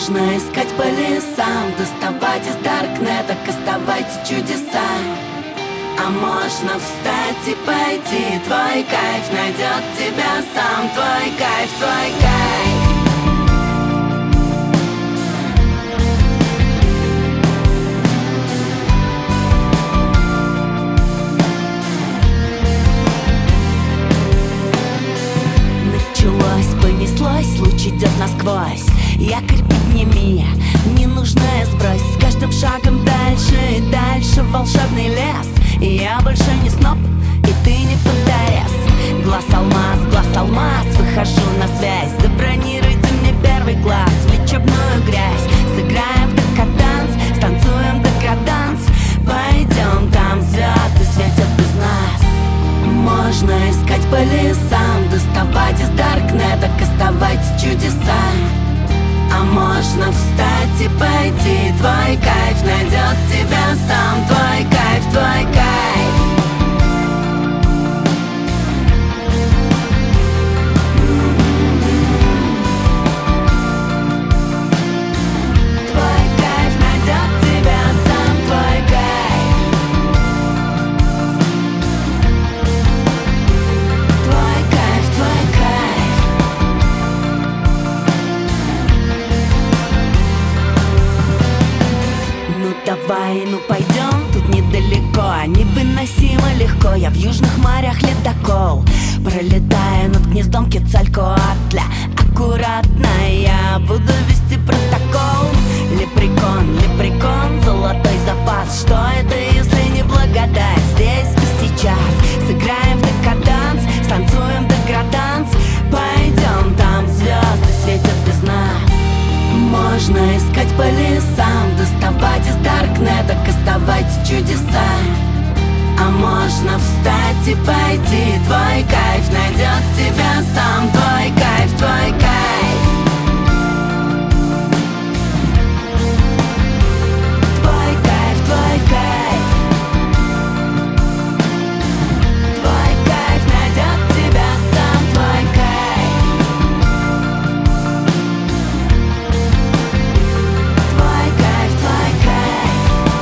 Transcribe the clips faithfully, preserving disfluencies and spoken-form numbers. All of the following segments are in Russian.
Можно искать по лесам, доставать из даркнета, кастовать чудеса. А можно встать и пойти, твой кайф найдет тебя сам. Твой кайф, твой кайф. Началось, понеслось, луч идет насквозь. Якорь подними, ненужное сбрось. С каждым шагом дальше и дальше в волшебный лес. И я больше не сноб, и ты не фонтарес. Глаз алмаз, глаз алмаз, выхожу на связь. Забронируйте мне первый класс в лечебную грязь. Сыграем в декаданс, станцуем декаданс. Пойдем, там звезды светят без нас. Можно искать по лесам, доставать из даркнета, кастовать чудеса. А можно встать и пойти, твой кайф найдет тебя сам. Твой кайф, твой кайф. Твой кайф найдет тебя сам. Твой кайф. Твой кайф, твой кайф. Ну давай, ну пойдем, тут недалеко. Невыносимо легко, я в южных морях ледокол. Пролетаю над гнездом Кецалькоатля. Аккуратно я буду вести протокол. Лепрекон, лепрекон, золотой запас. Что это, если не благодать? Здесь и сейчас сыграем в декаданс, станцуем деграданс. Пойдем, там звезды светят без нас. Можно искать по лесам, доставать из даркнета, кастовать чудеса. А можно встать и пойти, твой кайф найдет тебя сам. Твой кайф, твой кайф. Твой кайф, твой кайф. Твой кайф найдет тебя сам. Твой кайф. Твой кайф, твой кайф.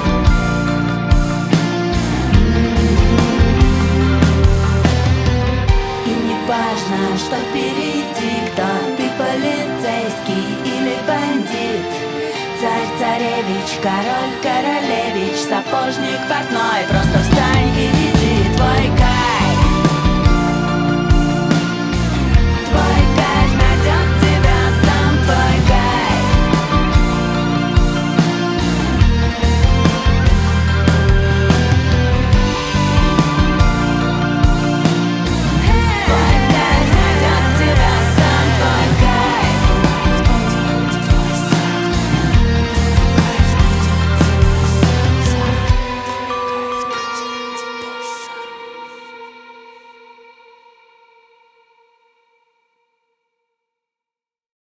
И не важно, что впереди, кто ты, полицейский или бандит. Царь, царевич, король, королевич, сапожник, портной, просто